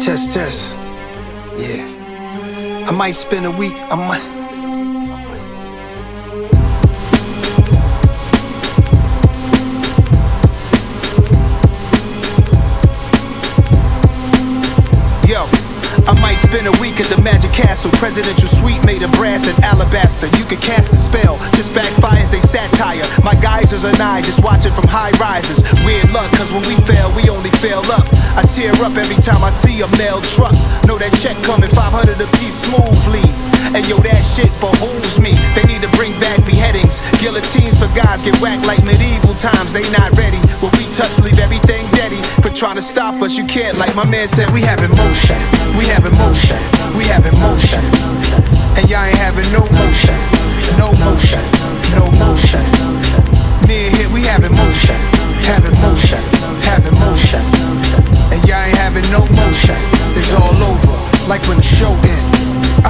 Test. Yeah. I might spend a week. I might spend a week at the Magic Castle. Presidential suite made of brass and alabaster. You could cast a spell, just backfires they satire. My geysers and I just watching from high rises. Weird luck, cause when we fail, we only fail up. I tear up every time I see a mail truck. Know that check coming, 500 a piece smoothly. And yo, that shit behooves me. They need to bring back beheadings. Guillotines for guys get whacked like medieval times. They not ready. What we touch, leave everything deady. For trying to stop us, you can't. Like my man said, we have emotion. We have emotion. We have emotion. And y'all ain't having no motion. No motion. No motion. Me and here, we have emotion. Have emotion. Have emotion. And y'all ain't having no motion. It's all over. Like when the show ends.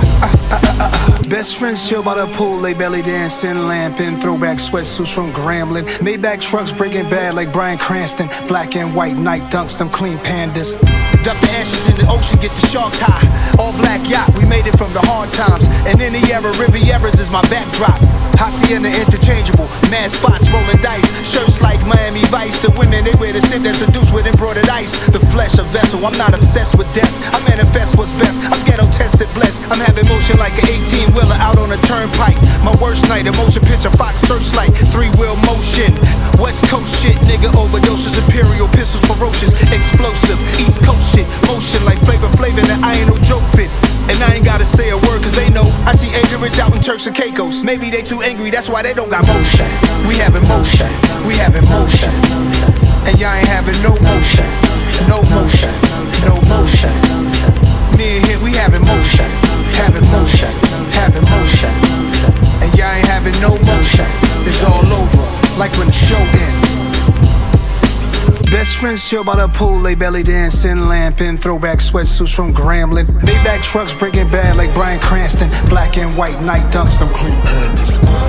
Best friends chill by the pool, they belly dancing, lamping, throwback sweatsuits from Grambling, Maybach trucks breaking bad like Bryan Cranston, black and white night dunks, them clean pandas. Duck the ashes in the ocean, get the sharks high. All black yacht, we made it from the hard times. And in the era, Rivieras is my backdrop. Hacienda interchangeable, mad spots rolling dice. Shirts like Miami Vice. The women they wear to sit there seduced with embroidered ice. The flesh a vessel, I'm not obsessed with death. I manifest what's best, I'm ghetto tested blessed. I'm having motion like an 18-wheeler out on a turnpike. My worst night, a motion picture, Fox Searchlight. 3-wheel motion, West Coast shit. Nigga overdoses, imperial pistols ferocious. Explosive, East Coast shit. Motion like Flavor that I ain't no joke fit. And I ain't gotta say a word cause they know I see Adrian Rich out in Turks and Caicos. Maybe they too angry, that's why they don't got motion. We have emotion, we have emotion. And y'all ain't having no motion. No motion, no motion. Me and here, we have emotion. Have emotion, have emotion. And y'all ain't having no motion. It's all over, like when the show ends. Best friends chill by the pool, they belly dancing, lamping, throwback sweatsuits from Grambling, Maybach trucks breaking bad like Bryan Cranston, black and white night dunks, them clean pandas.